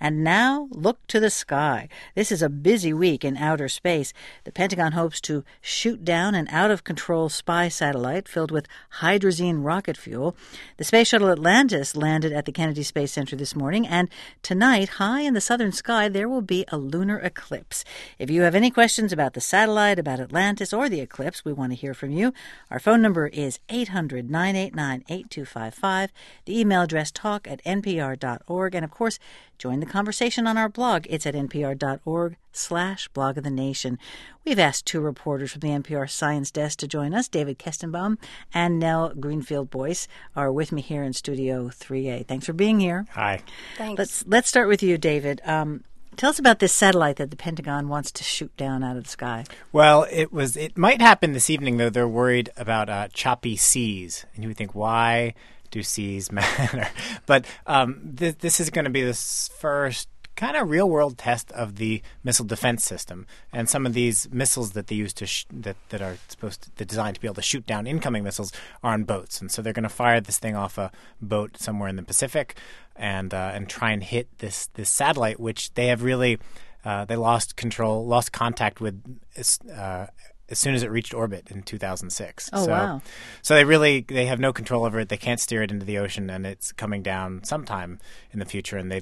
And now, look to the sky. This is a busy week in outer space. The Pentagon hopes to shoot down an out-of-control spy satellite filled with hydrazine rocket fuel. The space shuttle Atlantis landed at the Kennedy Space Center this morning, and tonight, high in the southern sky, there will be a lunar eclipse. If you have any questions about the satellite, about Atlantis, or the eclipse, we want to hear from you. Our phone number is 800-989-8255. The email address talk@npr.org. And, of course, join the conversation on our blog. It's at npr.org/blog of the nation. We've asked two reporters from the NPR Science Desk to join us. David Kestenbaum and Nell Greenfield-Boyce are with me here in Studio 3A. Thanks for being here. Hi. Thanks. Let's start with you, David. Tell us about this satellite that the Pentagon wants to shoot down out of the sky. Well, it might happen this evening, though. They're worried about choppy seas. And you would think, why do seas matter? But this is going to be the first kind of real-world test of the missile defense system. And some of these missiles that they use to that are designed to be able to shoot down incoming missiles are on boats. And so they're going to fire this thing off a boat somewhere in the Pacific and try and hit this satellite, which they have really they lost contact with as soon as it reached orbit in 2006. Oh, wow. So they have no control over it. They can't steer it into the ocean, and it's coming down sometime in the future. And their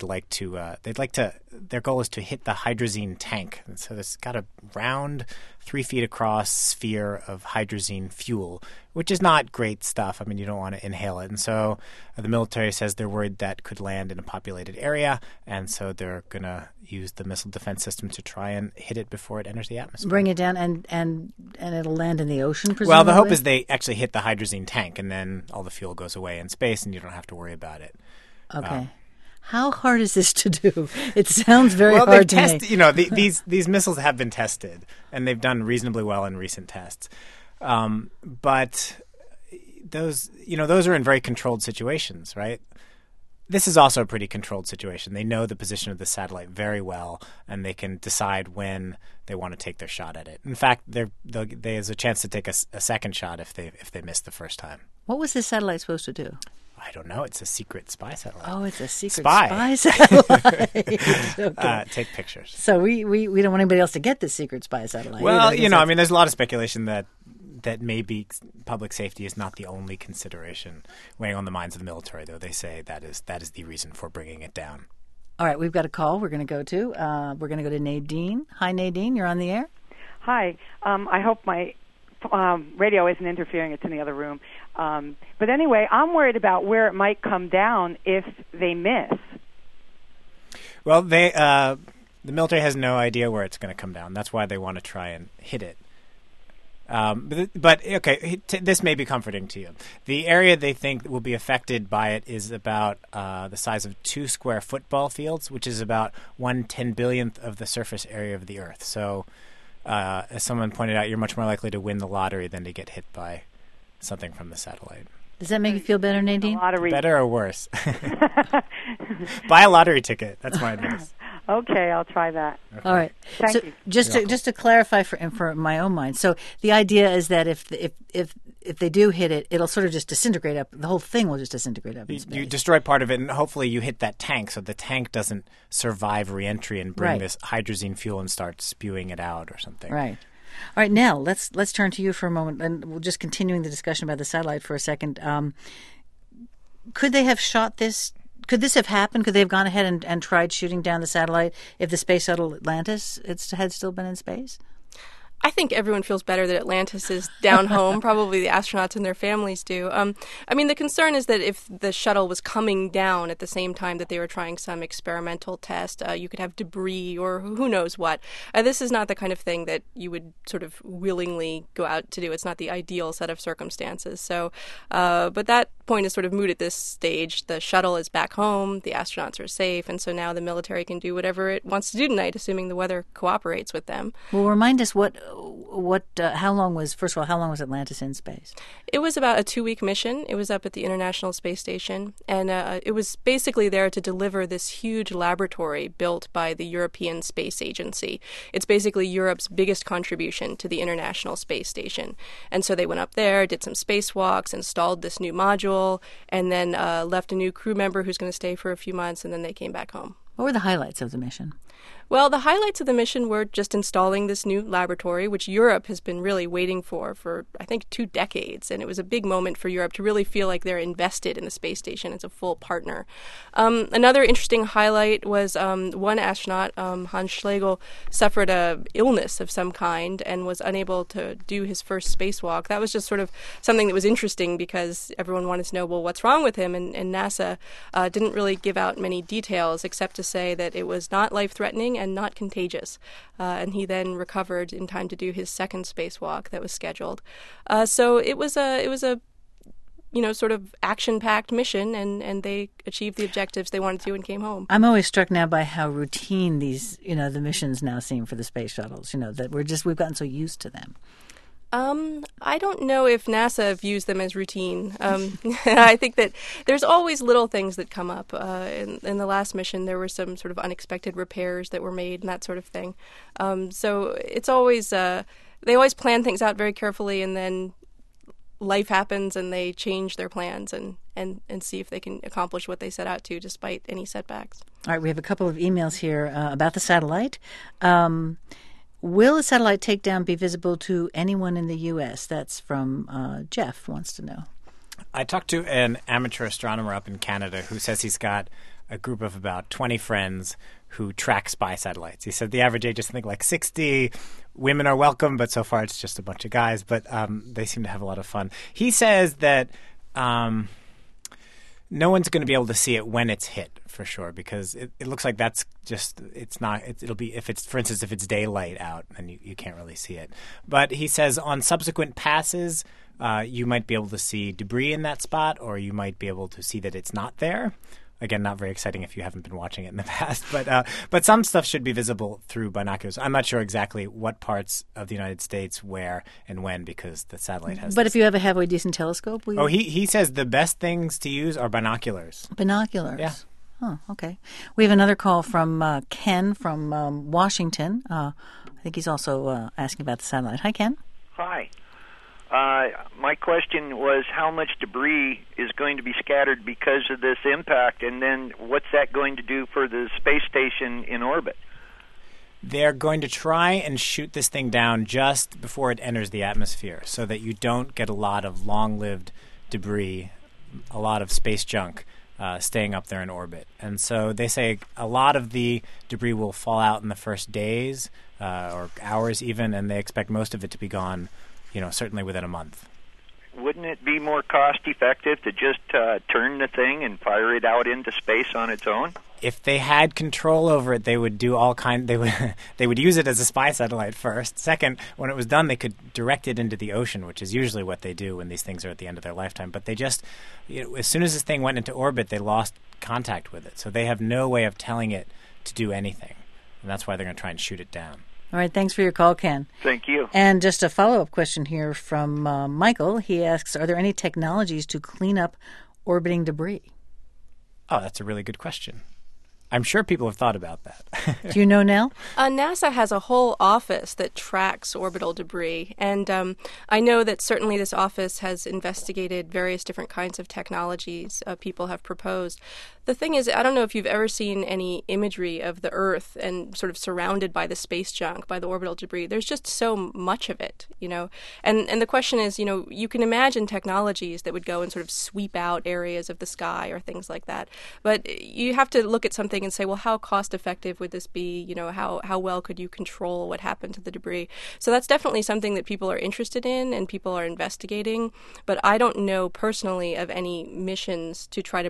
goal is to hit the hydrazine tank. And so it's got a round, 3 feet across sphere of hydrazine fuel, which is not great stuff. I mean, you don't want to inhale it. And so the military says they're worried that could land in a populated area, and so they're going to use the missile defense system to try and hit it before it enters the atmosphere. Bring it down, and it'll land in the ocean, presumably? Well, the hope is they actually hit the hydrazine tank, and then all the fuel goes away in space, and you don't have to worry about it. Okay. How hard is this to do? It sounds very hard to me. These missiles have been tested, and they've done reasonably well in recent tests. But those are in very controlled situations, right? This is also a pretty controlled situation. They know the position of the satellite very well, and they can decide when they want to take their shot at it. In fact, there's a chance to take a second shot if they miss the first time. What was this satellite supposed to do? I don't know. It's a secret spy satellite. Oh, it's a secret spy satellite. Okay. Take pictures. So we don't want anybody else to get this secret spy satellite. Well, there's a lot of speculation that maybe public safety is not the only consideration weighing on the minds of the military, though they say that is the reason for bringing it down. All right, we've got a call we're going to go to. We're going to go to Nadine. Hi, Nadine. You're on the air. Hi. I hope my radio isn't interfering. It's in the other room. But anyway, I'm worried about where it might come down if they miss. Well, the military has no idea where it's going to come down. That's why they want to try and hit it. But this may be comforting to you. The area they think will be affected by it is about the size of 2 square football fields, which is about 1/10,000,000th of the surface area of the Earth. So, as someone pointed out, you're much more likely to win the lottery than to get hit by something from the satellite. Does that make you feel better, Nadine? Better or worse? Buy a lottery ticket. That's my advice. Okay, I'll try that. Okay. All right. Thank you. Just to clarify for my own mind. So the idea is that if they do hit it, it'll sort of just disintegrate up. The whole thing will just disintegrate up in space. You destroy part of it, and hopefully you hit that tank, so the tank doesn't survive re-entry and bring this hydrazine fuel and start spewing it out or something. Right. All right, Nell, let's turn to you for a moment, and we're just continuing the discussion about the satellite for a second. Could they have shot this? Could this have happened? Could they have gone ahead and tried shooting down the satellite if the space shuttle Atlantis had still been in space? I think everyone feels better that Atlantis is down home. Probably the astronauts and their families do. I mean, the concern is that if the shuttle was coming down at the same time that they were trying some experimental test, you could have debris or who knows what. This is not the kind of thing that you would sort of willingly go out to do. It's not the ideal set of circumstances. So, but that point is sort of moot at this stage. The shuttle is back home. The astronauts are safe. And so now the military can do whatever it wants to do tonight, assuming the weather cooperates with them. Well, remind us how long was Atlantis in space? It was about a 2-week mission. It was up at the International Space Station, and it was basically there to deliver this huge laboratory built by the European Space Agency. It's basically Europe's biggest contribution to the International Space Station. And so they went up there, did some spacewalks, installed this new module, and then left a new crew member who's going to stay for a few months, and then they came back home. What were the highlights of the mission? Well, the highlights of the mission were just installing this new laboratory, which Europe has been really waiting for I think, 2 decades. And it was a big moment for Europe to really feel like they're invested in the space station as a full partner. Another interesting highlight was one astronaut, Hans Schlegel, suffered a illness of some kind and was unable to do his first spacewalk. That was just sort of something that was interesting because everyone wanted to know, well, what's wrong with him? And NASA didn't really give out many details except to say that it was not life-threatening and not contagious. And he then recovered in time to do his second spacewalk that was scheduled. So it was a sort of action-packed mission, and they achieved the objectives they wanted to and came home. I'm always struck now by how routine these, the missions now seem for the space shuttles, that we've gotten so used to them. I don't know if NASA views them as routine. I think that there's always little things that come up. In the last mission, there were some sort of unexpected repairs that were made and that sort of thing. So it's always, they always plan things out very carefully, and then life happens and they change their plans and see if they can accomplish what they set out to despite any setbacks. All right, we have a couple of emails here about the satellite. Will a satellite takedown be visible to anyone in the U.S.? That's from Jeff, wants to know. I talked to an amateur astronomer up in Canada who says he's got a group of about 20 friends who track spy satellites. He said the average age is something like 60. Women are welcome, but so far it's just a bunch of guys. But they seem to have a lot of fun. He says that no one's going to be able to see it when it's hit, for sure, because it looks like that's just, it'll be, if it's, for instance, if it's daylight out, then you can't really see it. But he says on subsequent passes, you might be able to see debris in that spot, or you might be able to see that it's not there. Again, not very exciting if you haven't been watching it in the past, but some stuff should be visible through binoculars. I'm not sure exactly what parts of the United States, where, and when, because the satellite has. But if you have a halfway decent telescope, he says the best things to use are binoculars. Binoculars. Yeah. Oh, okay. We have another call from Ken from Washington. I think he's also asking about the satellite. Hi, Ken. Hi. My question was how much debris is going to be scattered because of this impact, and then what's that going to do for the space station in orbit? They're going to try and shoot this thing down just before it enters the atmosphere so that you don't get a lot of long-lived debris, a lot of space junk staying up there in orbit. And so they say a lot of the debris will fall out in the first days or hours even, and they expect most of it to be gone certainly within a month. Wouldn't it be more cost-effective to just turn the thing and fire it out into space on its own? If they had control over it, they would do they would use it as a spy satellite first. Second, when it was done, they could direct it into the ocean, which is usually what they do when these things are at the end of their lifetime. But they just, as soon as this thing went into orbit, they lost contact with it. So they have no way of telling it to do anything. And that's why they're going to try and shoot it down. All right, thanks for your call, Ken. Thank you. And just a follow-up question here from Michael. He asks, are there any technologies to clean up orbiting debris? Oh, that's a really good question. I'm sure people have thought about that. Do you know, Nell? NASA has a whole office that tracks orbital debris, and I know that certainly this office has investigated various different kinds of technologies people have proposed. The thing is, I don't know if you've ever seen any imagery of the Earth and sort of surrounded by the space junk, by the orbital debris. There's just so much of it, And the question is, you can imagine technologies that would go and sort of sweep out areas of the sky or things like that. But you have to look at something and say, well, how cost effective would this be? How well could you control what happened to the debris? So that's definitely something that people are interested in and people are investigating. But I don't know personally of any missions to try to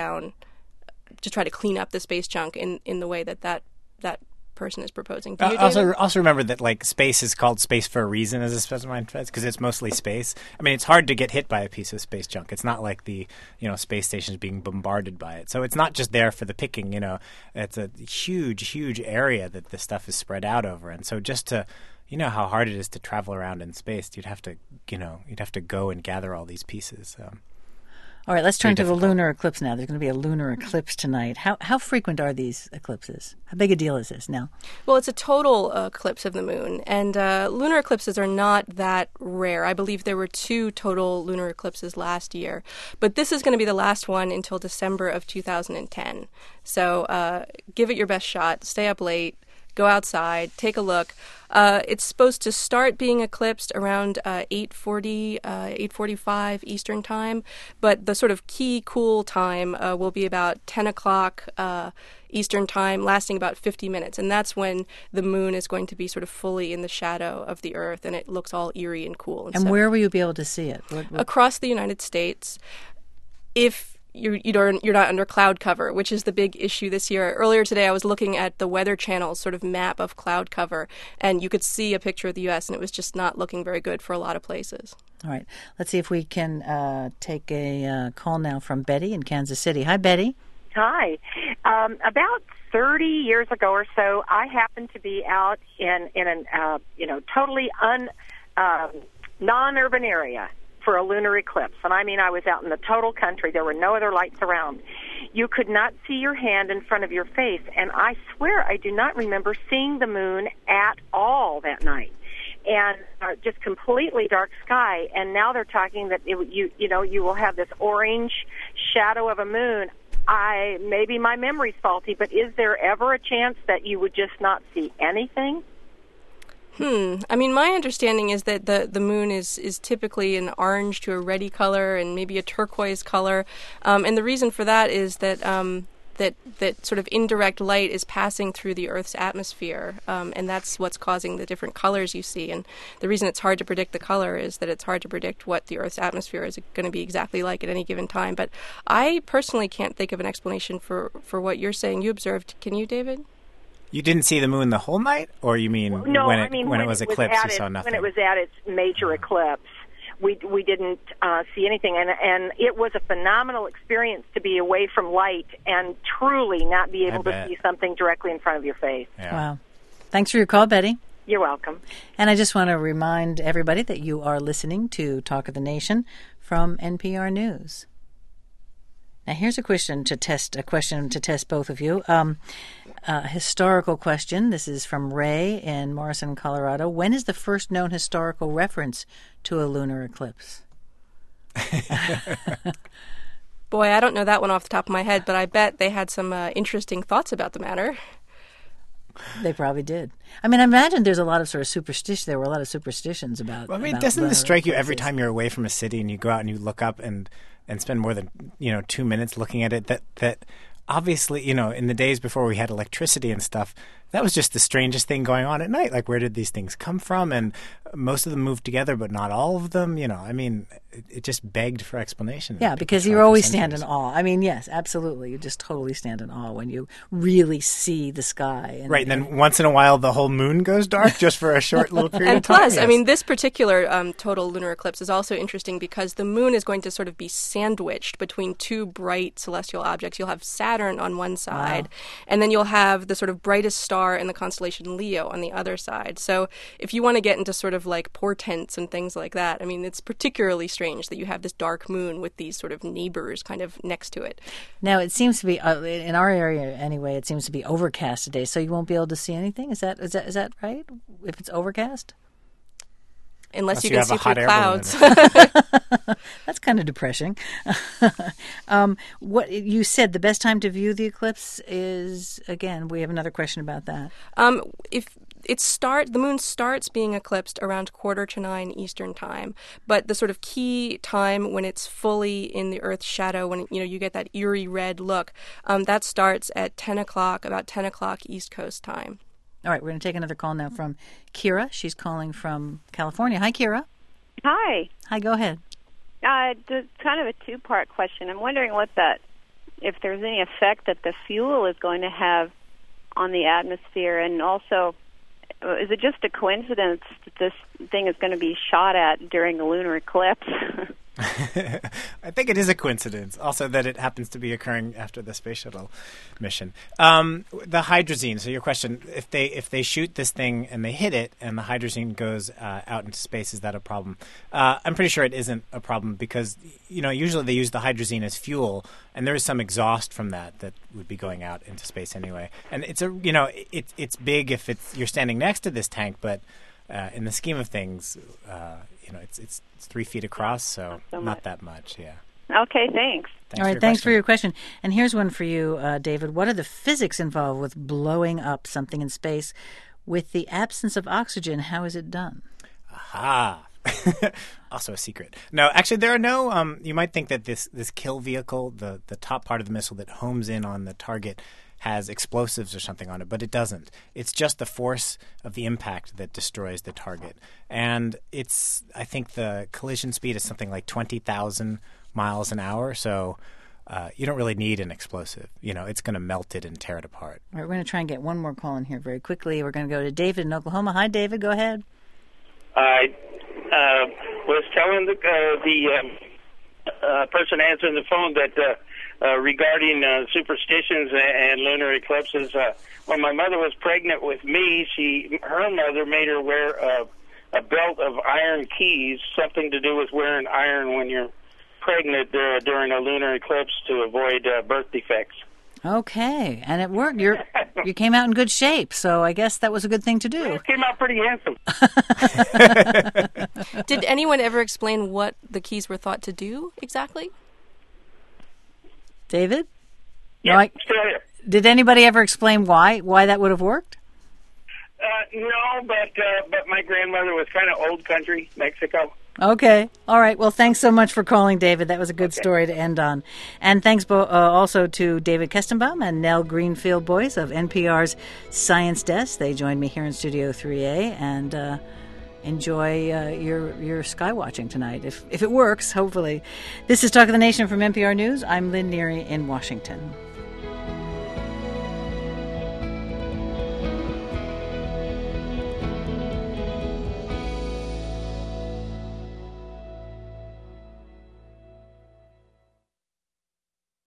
try to clean up the space junk in the way that person is proposing. Also remember that space is called space for a reason as a specified defense because it's mostly space. I mean, it's hard to get hit by a piece of space junk. It's not like the space station is being bombarded by it. So it's not just there for the picking. It's a huge area that this stuff is spread out over. And so just to how hard it is to travel around in space, you'd have to go and gather all these pieces. All right, let's turn to the difficult. lunar eclipse now. There's going to be a lunar eclipse tonight. How frequent are these eclipses? How big a deal is this now? Well, it's a total eclipse of the moon, and lunar eclipses are not that rare. I believe there were 2 total lunar eclipses last year, but this is going to be the last one until December of 2010. So give it your best shot. Stay up late. Go outside, take a look. It's supposed to start being eclipsed around 8:40, 8:45 Eastern time, but the sort of key cool time will be about 10 o'clock Eastern time, lasting about 50 minutes, and that's when the moon is going to be sort of fully in the shadow of the Earth, and it looks all eerie and cool. And so, where will you be able to see it? What? across the United States, if you're not under cloud cover, which is the big issue this year. Earlier today, I was looking at the Weather Channel's sort of map of cloud cover, and you could see a picture of the U.S., and it was just not looking very good for a lot of places. All right, let's see if we can take a call now from Betty in Kansas City. Hi, Betty. Hi. About 30 years ago or so, I happened to be out in an totally non-urban area for a lunar eclipse. And I mean, I was out in the total country. There were no other lights around. You could not see your hand in front of your face. And I swear I do not remember seeing the moon at all that night. And just completely dark sky. And now they're talking that you will have this orange shadow of a moon. Maybe my memory's faulty, but is there ever a chance that you would just not see anything? I mean, my understanding is that the moon is typically an orange to a reddy color and maybe a turquoise color. And the reason for that is that that sort of indirect light is passing through the Earth's atmosphere, and that's what's causing the different colors you see. And the reason it's hard to predict the color is that it's hard to predict what the Earth's atmosphere is going to be exactly like at any given time. But I personally can't think of an explanation for what you're saying you observed. Can you, David? You didn't see the moon the whole night, or you mean No, when I it mean when it was eclipsed, you saw nothing? When it was at its major eclipse, we didn't see anything, and it was a phenomenal experience to be away from light and truly not be able to see something directly in front of your face. Yeah. Wow. Thanks for your call, Betty. You're welcome. And I just want to remind everybody that you are listening to Talk of the Nation from NPR News. Now, here's a question to test both of you. A historical question. This is from Ray in Morrison, Colorado. When is the first known historical reference to a lunar eclipse? Boy, I don't know that one off the top of my head, but I bet they had some interesting thoughts about the matter. They probably did. I mean, I imagine there's a lot of sort of superstition. There were a lot of superstitions about. Well, I mean, about doesn't this strike you every eclipses. time you're away from a city and you go out and you look up and spend more than 2 minutes looking at it? That obviously, in the days before we had electricity and stuff, that was just the strangest thing going on at night. Like, where did these things come from? And most of them moved together, but not all of them. I mean, it just begged for explanation. Yeah, because you always stand in awe. I mean, yes, absolutely. You just totally stand in awe when you really see the sky. Right, and then once in a while the whole moon goes dark just for a short little period of time. And plus, yes. I mean, this particular total lunar eclipse is also interesting because the moon is going to sort of be sandwiched between 2 bright celestial objects. You'll have Saturn on one side, and then you'll have the sort of brightest star in the constellation Leo on the other side. So if you want to get into sort of like portents and things like that, I mean, it's particularly strange that you have this dark moon with these sort of neighbors kind of next to it. Now, it seems to be, in our area anyway, it seems to be overcast today, so you won't be able to see anything? Is that right? If it's overcast? Unless you you can have see a hot through air clouds. That's kind of depressing. What you said, the best time to view the eclipse is, again, we have another question about that. If the moon starts being eclipsed around 8:45 Eastern time, but the sort of key time when it's fully in the Earth's shadow, when you get that eerie red look, that starts at 10 o'clock, about 10 o'clock East Coast time. All right, we're going to take another call now from Kira. She's calling from California. Hi, Kira. Hi. Hi, go ahead. It's kind of a 2-part question. I'm wondering if there's any effect that the fuel is going to have on the atmosphere, and also, is it just a coincidence that this thing is going to be shot at during a lunar eclipse? I think it is a coincidence. Also, that it happens to be occurring after the space shuttle mission. The hydrazine. So your question: if they shoot this thing and they hit it, and the hydrazine goes out into space, is that a problem? I'm pretty sure it isn't a problem because usually they use the hydrazine as fuel, and there is some exhaust from that would be going out into space anyway. And it's it's big if you're standing next to this tank, but in the scheme of things, it's 3 feet across, so not that much. Yeah. Okay, thanks. All right, thanks for your question. And here's one for you, David. What are the physics involved with blowing up something in space with the absence of oxygen? How is it done? Aha. Also a secret. No, actually, there are no. You might think that this kill vehicle, the top part of the missile that homes in on the target, has explosives or something on it, but it doesn't. It's just the force of the impact that destroys the target. And I think the collision speed is something like 20,000 miles an hour, so you don't really need an explosive. It's going to melt it and tear it apart. All right, we're going to try and get one more call in here very quickly. We're going to go to David in Oklahoma. Hi, David. Go ahead. I was telling the person answering the phone that regarding superstitions and lunar eclipses, when my mother was pregnant with me, her mother made her wear a belt of iron keys, something to do with wearing iron when you're pregnant during a lunar eclipse to avoid birth defects. Okay, and it worked. You came out in good shape, so I guess that was a good thing to do. Well, it came out pretty handsome. Did anyone ever explain what the keys were thought to do exactly? David? Yeah, no, still here. Did anybody ever explain why that would have worked? No, but my grandmother was kind of old country, Mexico. Okay. All right. Well, thanks so much for calling, David. That was a good story to end on. And thanks also to David Kestenbaum and Nell Greenfield Boyce of NPR's Science Desk. They joined me here in Studio 3A, and enjoy your sky watching tonight, if it works, hopefully. This is Talk of the Nation from NPR News. I'm Lynn Neary in Washington.